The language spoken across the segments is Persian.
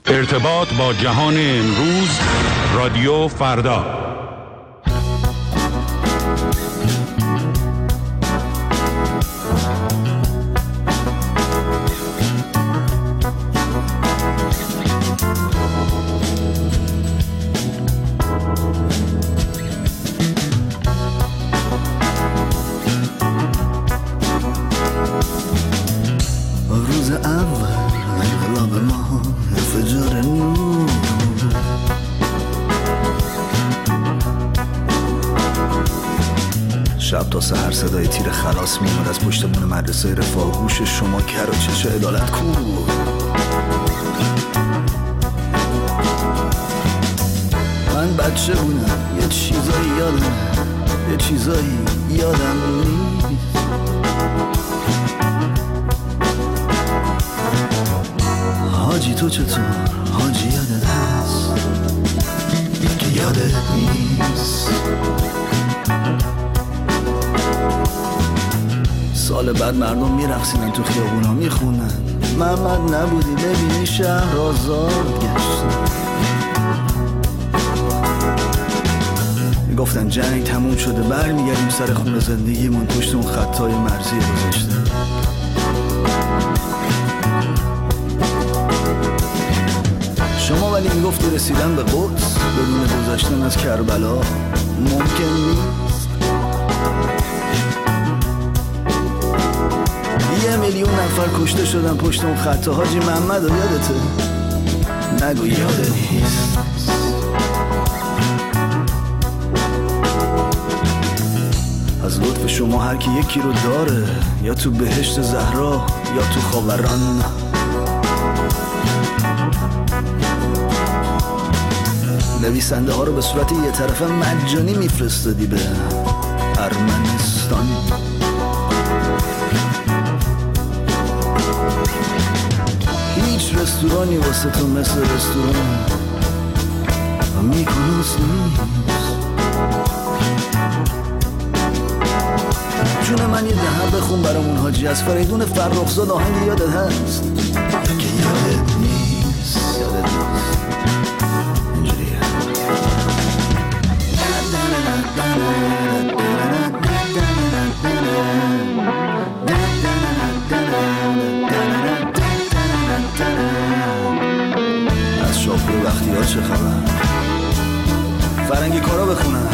ارتباط با جهان امروز، رادیو فردا. روز اول انقلاب ما انفجار نور، شب تا سحر صدای تیر خلاص میومد از پشت بون مدرسه رفاه. گوش شما کر و چش عدالت کو. من بچه بودم یه چیزایی یادم نیست. حاجی تو چطور؟ حاجی یادت هست که یادت نیست. سال بعد مردم میرقصیدن تو خیابونا میخونن محمد نبودی ببینی شهر آزاد گشت. گفتن جنگ تموم شده برمیگردیم سر خونه زندگیمون پشت اون خطای مرزی گذاشته. شما ولی میگفتی رسیدن به قدس بدون گذشتن از کربلا ممکن نیست. 1,000,000 نفر کشته شدن پشت اون خطا. حاجی محمد رو یادته؟ نگو یادت نیست. از لطف شما هر کی یکی رو داره، یا تو بهشت زهرا یا تو خاوران. نویسنده ها رو به صورت یه طرفه مجانی میفرستادی به ارمنستان. هیچ رستورانی واسه تو مثل رستوران میکنوس نیست. جون من یه دهن بخون برامون حاجی از فریدون فرخزاد آهنگ یادت هست که یادت نیست. اینجوریه. از شاپور وقتی ها چه خبر؟ فرنگی کارا بخونن.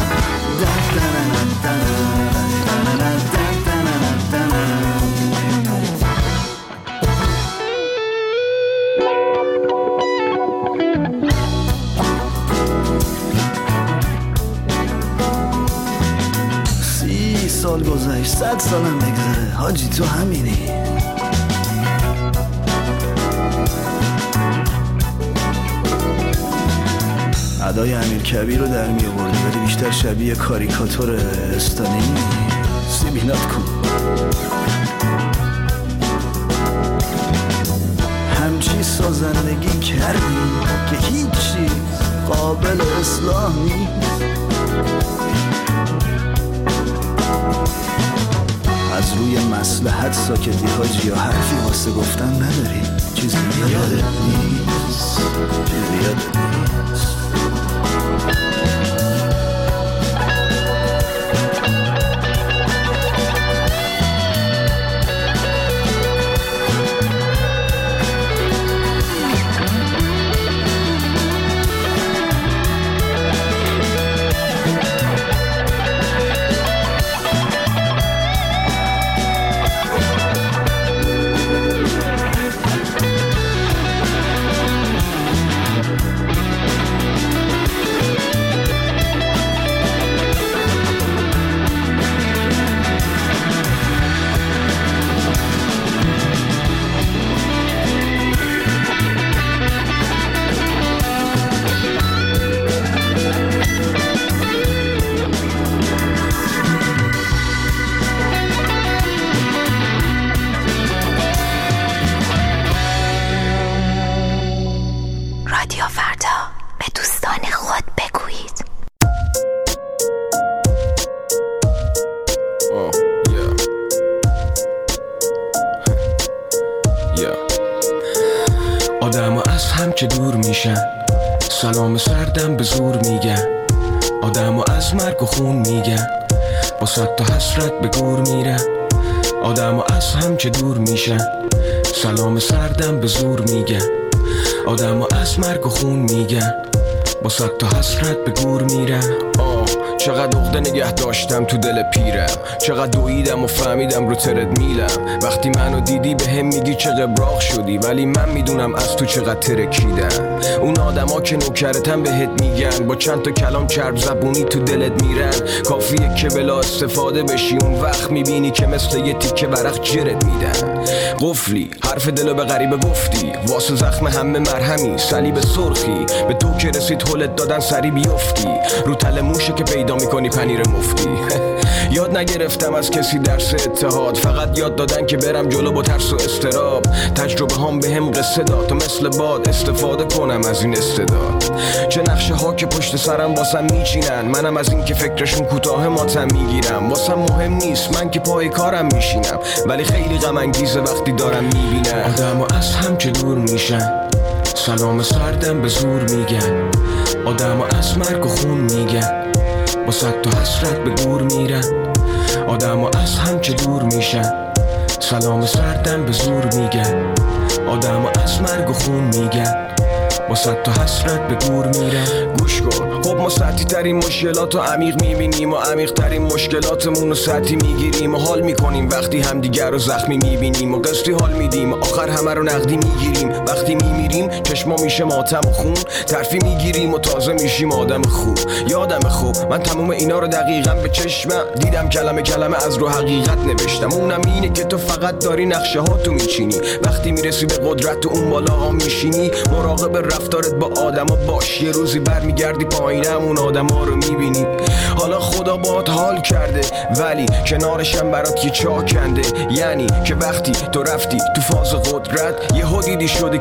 سال گذشت 100 سالم بگذره حاجی تو همینی. ادای امیر کبیر رو در می آوردی ولی بیشتر شبیه کاریکاتور استالینی. سیبیلات کن. همچی سازندگی کردی که هیچ چیز قابل اصلاح نیست. از روی مصلحت ساکتی حاجی یا حرفی واسه گفتن نداری. چیزی یادت نیست. چیزی یادت نیست. آدم از هم که دور میشن، سلام سردم به زور میگن. آدم از مرگ و خون میگن، با صد تا حسرت به گور میرن. آدم از هم که دور میشن، سلام سردم به زور میگن. آدم از مرگ و خون میگن، با صد تا حسرت به گور میرن. چقدر عقده نگه داشتم تو دل پیرم، چقدر دویدم و فهمیدم رو ترد میلم. وقتی منو دیدی به هم میگی چه قبراق شدی، ولی من میدونم از تو چقدر ترکیدم. اون آدما که نوکرتن بهت میگن، با چند تا کلام چرب زبونی تو دلت میرن. کافیه که بلا استفاده بشی، اون وقت میبینی که مثل یه تیکه ورق جرت میدن. قفلی حرف دلو به غریبه گفتی، واسه زخم همه مرهمی صلیب سرخی. به تو که رسید هلت دادن سری بیفتی، رو تل موشه که پیدا میکنی پنیر مفتی. یاد نگرفتم از کسی درس اتحاد، فقط یاد دادن که برم جلو با ترس و استراب. تجربه هم به هم قصه داد تا مثل باد استفاده کنم از این استعداد. چه نقشه ها که پشت سرم واسم میچینن، منم از این که فکرشون کوتاه ماتم میگیرم. واسم مهم نیست من که پای کارم میشینم، ولی خیلی غم انگیزه وقتی دارم میبینم آدمو از هم که دور میشن، سلام سردم به زور میگن. آدمو از مرگ و خون میگن، با صد تا حسرت به گور میرن. آدمو از هم که دور میشن، سلام سردم به زور میگن. آدمو از مرگ و خون میگن، با صد تا حسرت به گور میرن. گوش کن، خب ما سطحی ترین مشکلات رو عمیق میبینیم و عمیق ترین مشکلاتمون رو سطحی میگیریم و حال میکنیم وقتی همدیگر رو زخمی میبینیم و قسطی حال میدیم و آخر همه رو نقدی میگیریم. وقتی میمیریم چشما میشه ماتم و خون، ترفی میگیریم و تازه میشیم آدم خوب. یادم خوب من تموم اینا رو دقیقاً به چشمم دیدم، کلمه کلمه از رو حقیقت نوشتم. اونم اینه که تو فقط داری نقشه ها تو میچینی، وقتی میرسی به قدرت تو اون بالا ها میشینی. مراقب رفتارت با آدما باش، یه روزی برمیگردی پایینم اون آدما رو میبینی. حالا خدا باهات حال کرده، ولی کنارشم برات یه چاه کنده. یعنی که وقتی تو رفتی تو فاز قدرت، یهو دیدی شدی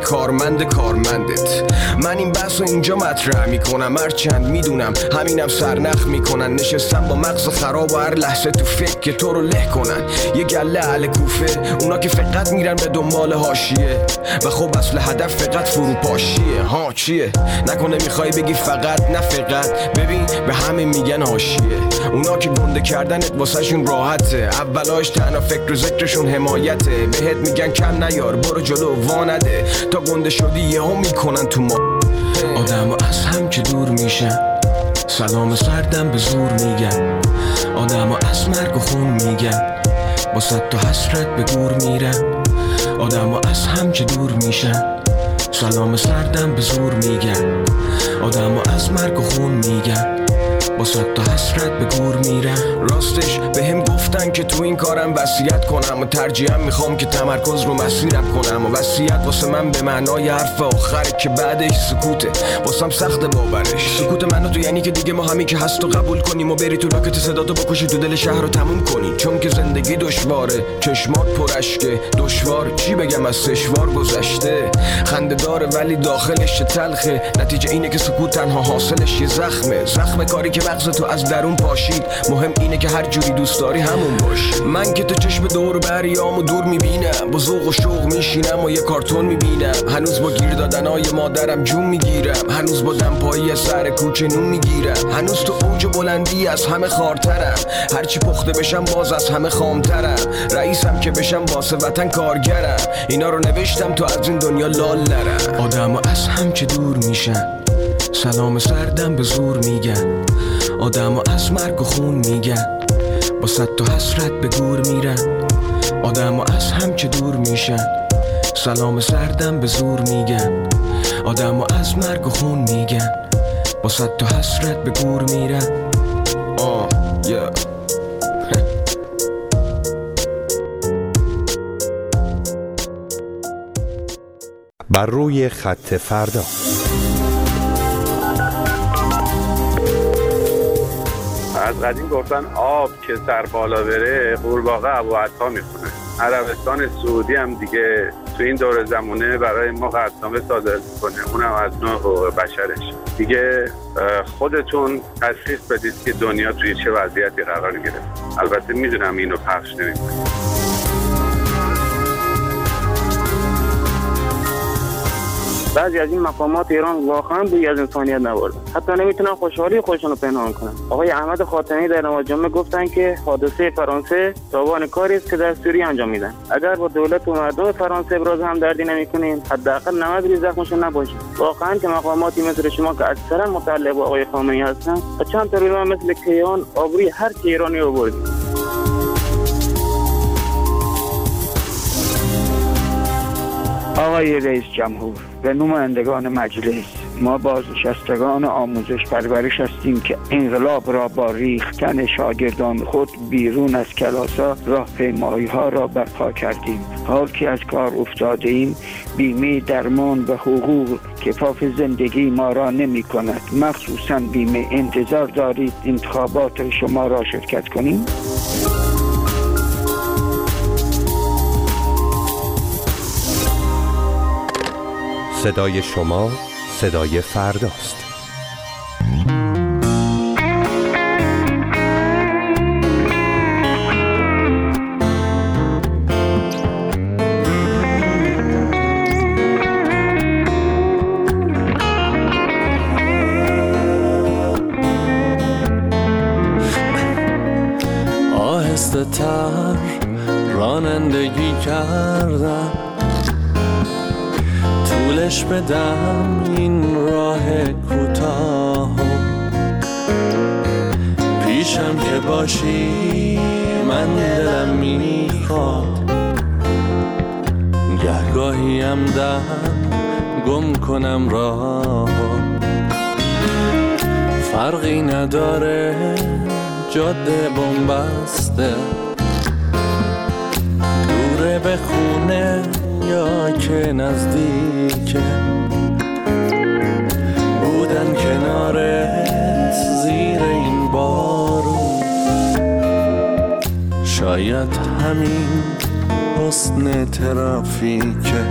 کارمندت. من این بحثو اینجا مطرح میکنم، هرچند میدونم همینم سرنخ میکنن. نشستم با مغز خراب و هر لحظه تو فکر که تو رو له کنن. یه گله اهل کوفه، اونا که فقط میرن به دنبال حاشیه و خب اصل هدف فقط فروپاشیه. ها چیه؟ نکنه میخوای بگی فقط؟ نه فقط، ببین به همه میگن حاشیه. اونا که گنده کردنت واسه شون راحته، اولاش تنها فکر و ذکرشون حمایته. بهت میگن کم نیار، برو جلو وانده، تا گنده شدی یهو میکنن تو ما. آدمو از هم که دور میشن، سلام سردم به زور میگن. آدمو از مرگ و خون میگن، با صد تا حسرت به گور میرن. آدمو از هم که دور میشن، سلام سردم به زور میگن. آدمو از مرگ و خون میگن، با صد تا حسرت به گور میرن. راستش به هم گفتن که تو این کارم وصیت کنم و ترجیحاً میخوام که تمرکز رو مسیرم کنم. و وصیت واسه من به معنای حرف آخره که بعدش سکوته، واسم سخت باورش. سکوت منو تو یعنی که دیگه ما همین که هست و قبول کنیم و بری تو لاکت صداتو بکشی تو دل شهر رو تموم کنی. چون که زندگی دشواره، چشمات پرشکه، دشوار چی بگم از سشوار گذشته. خنده داره ولی داخلش تلخه، نتیجه اینه که سکوت تنها حاصلش یه زخمه کاری که مغز تو از درون پاشید. مهم اینه که هر جوری دوست داری همون باش. من که تو چشم دور بریامو دور میبینم، با ذوق و شوق میشینم و یه کارتون میبینم. هنوز با گیر دادنای مادرم جون میگیرم، هنوز با دمپایی سر کوچه نون میگیرم. هنوز تو اوج بلندی از همه خارترم، هرچی پخته بشم باز از همه خامترم. رئیسم که بشم واسه وطن کارگرم، اینا رو نوشتم تو از این دنیا لال نرم. آدمو از هم که دور میشن، سلام سردم به زور میگن. آدمو از مرگ و خون میگن، با صد تا حسرت به گور میرن. آدمو از هم که دور میشن، سلام سردم به زور میگن. آدمو از مرگ و خون میگن، با صد تا حسرت به گور میرن. بر روی خط فردا. از قدیم گفتن آب که سر بالا بره قورباغه ابوعطا میخونه. عربستان سعودی هم دیگه تو این دور زمانه برای ما قطعنامه صادر میکنه، اونم از نوع حقوق بشرش. دیگه خودتون تشخیص بدید که دنیا توی چه وضعیتی قرار گرفت. البته میدونم اینو پخش نمیکنم. بعضی از این مقامات ایران واقعا بوی از انسانیت نبردن، حتی نمیتونن خوشحالی خودشون رو پنهان کنن. آقای احمد خاتمی در نماز جمعه گفتن که حادثه فرانسه تاوان کاری است که در سوریه انجام میدن. اگر با دولت و مردم فرانسه ابراز همدردی نمیکنیم، حداقل 90 روز زخمشون نباشه. واقعا که مقاماتی مثل شما که اکثرا متعلق با آقای خامنه‌ای هستن، چند تا روزا مثل کیان آبروی هر کی ایرانی رو بردید. آقای رئیس جمهور و نمایندگان مجلس، ما بازنشستگان آموزش پرورش هستیم که انقلاب را با ریختن شاگردان خود بیرون از کلاس‌ها راهپیمایی‌ها را برپا کردیم. حال که از کار افتاده ایم، بیمه درمان و حقوق کفاف زندگی ما را نمی کند. مخصوصاً بیمه انتظار دارید انتخابات شما را شرکت کنیم؟ صدای شما صدای فرداست. آهسته تر رانندگی کردم، طولش بدم این راه کوتاه، پیشم که باشی من دلم میخواد، گهگاهیم دم گم کنم راه، فرقی نداره جاده بنبسته، دوره به خونه یا که نزدیکه، بودن کنارت زیر این بارون، شاید همین حسن ترافیکه.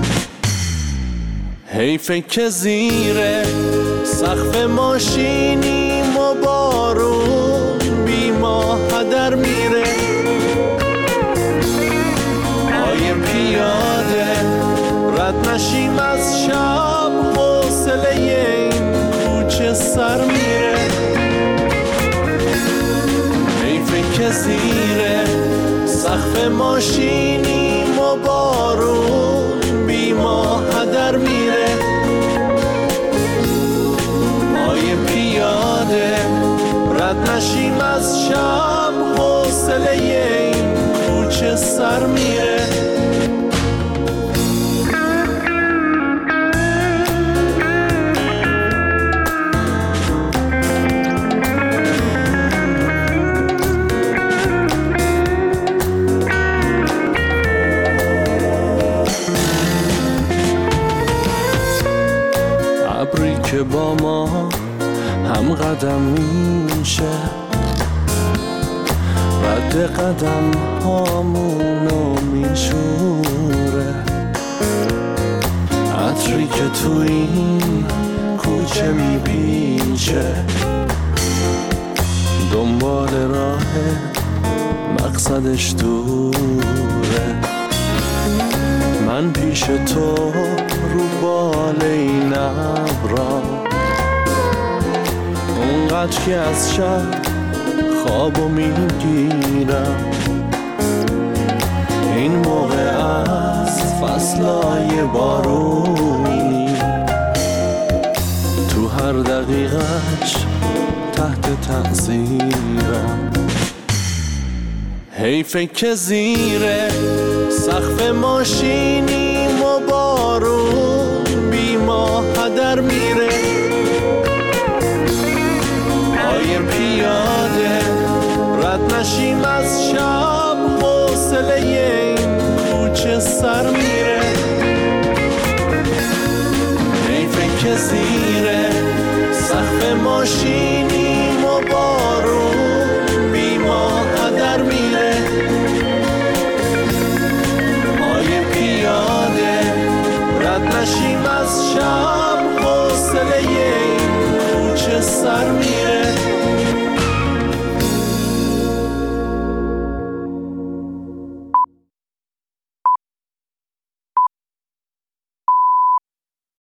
حیفه که زیر سقف ماشینیم و بارون بی ما هدر میره، پیاده رد نشیم از شب، حوصله این کوچه سر میره، حیفه که زیر سقف ماشینیم و بارون بی ما هدر میره، پای پیاده رد نشیم از شب، حوصله این کوچه سر میره. که با ما هم قدم میشه، رد قدم هامونو میشوره، عطری که تو این کوچه میپیچه، دنبال راه مقصدش دوره، من پیش تو رو بال این ابرا، اونقدر که از شب خوابو میگیرم، این موقع از فصلای بارونی، تو هر دقیقش تحت تأثیرم، حیفه که زیر سقف ماشینیم و بارون بی ما هدر میره، پای پیاده رد نشیم از شب، حوصله این کوچه سر میره، حیفه که زیر سقف ماشینیم و بارون بی ما هدر میره، پای پیاده رد نشیم از شب، حوصله این کوچه سر میره.